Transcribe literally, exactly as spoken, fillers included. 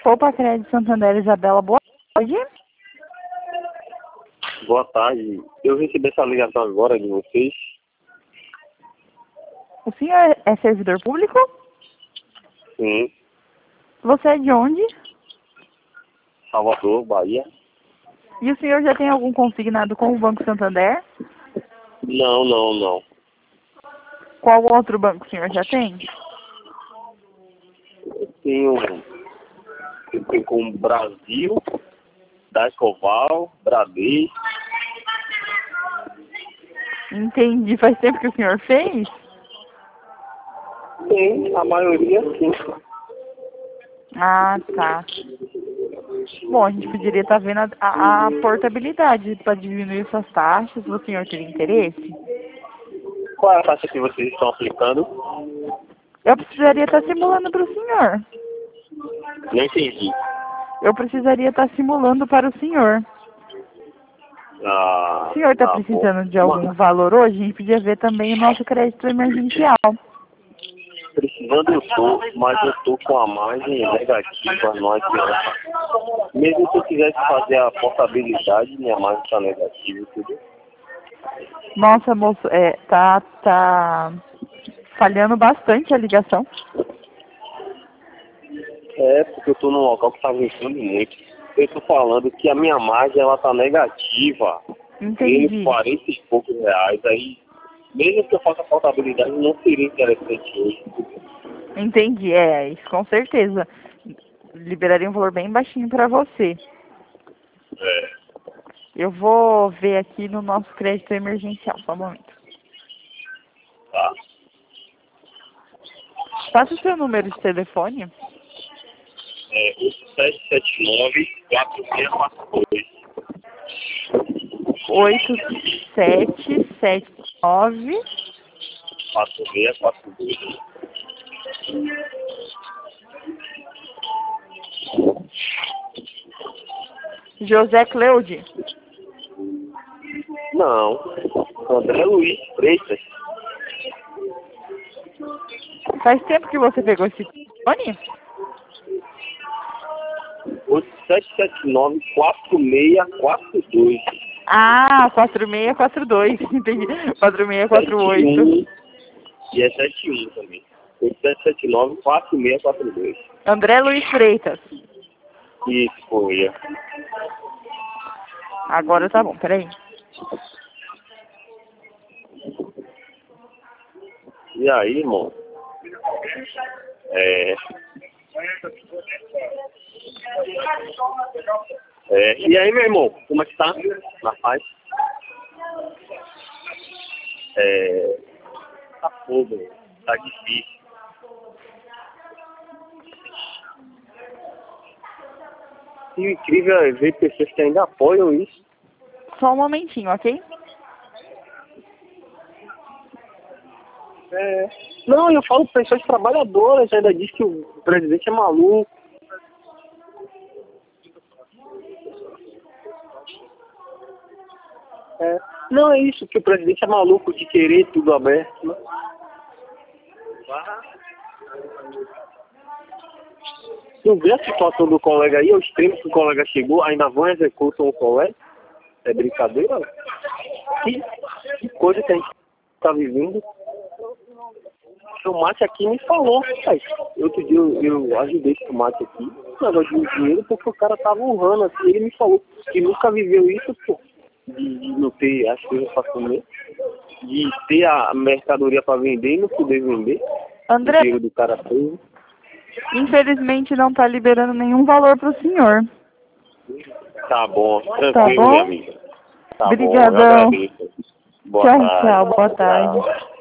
Poupa Crédito Santander, Isabela, boa tarde. Boa tarde. Eu recebi essa ligação agora de vocês. O senhor é servidor público? Sim. Você é de onde? Salvador, Bahia. E o senhor já tem algum consignado com o Banco Santander? Não, não, não. Qual outro banco o senhor já tem? Eu tenho, eu tenho com Brasil, da Escoval, Bradesco. Entendi. Faz tempo que o senhor fez? Tem, a maioria sim. Ah, tá. Bom, a gente poderia estar vendo a, a, a portabilidade para diminuir suas taxas. O senhor teria interesse? Qual é a taxa que vocês estão aplicando? Eu precisaria estar simulando para o senhor. Não entendi. Eu precisaria estar simulando para o senhor. Ah, O senhor está tá precisando bom. de algum Mas, valor hoje? A gente podia ver também o nosso crédito emergencial. precisando eu tô, mas eu tô com a margem negativa, não adianta. Mesmo se eu quisesse fazer a portabilidade, minha margem está negativa, entendeu? Nossa, moço, é, tá, tá falhando bastante a ligação. É, porque eu tô num local que tá ventando muito. Eu tô falando que a minha margem, ela tá negativa. Entendi. Em quarenta e poucos reais. Aí, mesmo que eu faça portabilidade, não seria interessante hoje. Entendi, é, isso com certeza. Liberaria um valor bem baixinho para você. É, Eu vou ver aqui no nosso crédito emergencial, só um momento. tá. Passa o seu número de telefone. É, oito sete sete nove, quatro seis quatro dois. oito sete sete nove quatro seis quatro dois. José Cleude. Não. André Luiz Freitas. Faz tempo que você pegou esse telefone? oito sete sete nove, quatro seis quatro dois. Ah, quatro seis quatro dois, entendi. quatro seis quatro oito. E é sete um também. oito sete sete nove, quatro seis quatro dois. André Luiz Freitas. Isso, foi. Agora tá bom, peraí. E aí, irmão? É... é... E aí, meu irmão? Como é que tá? Na paz? É... Tá fogo, tá difícil. E o incrível é ver pessoas que ainda apoiam isso. Só um momentinho, ok? É... Não, eu falo pessoas trabalhadoras, ainda diz que o presidente é maluco. É. Não é isso, que o presidente é maluco de querer tudo aberto, né? Tu vê a situação do colega aí, o extremo que o colega chegou, ainda vão executar o colega? É brincadeira? Que, que coisa que a gente tá vivendo. O Mate aqui me falou, pai. Outro dia eu, eu ajudei o Mate aqui, um negócio de dinheiro, porque o cara tava honrando assim. Ele me falou que nunca viveu isso, pô. De, de não ter as coisas para comer, de ter a mercadoria para vender e não poder vender. André, O dinheiro do cara preso. infelizmente não tá liberando nenhum valor pro senhor. Tá bom, tranquilo, Tá bom? minha amiga. Tá bom, eu Obrigadão. agradeço. Boa Tchau, tarde. tchau, boa tarde. Tchau.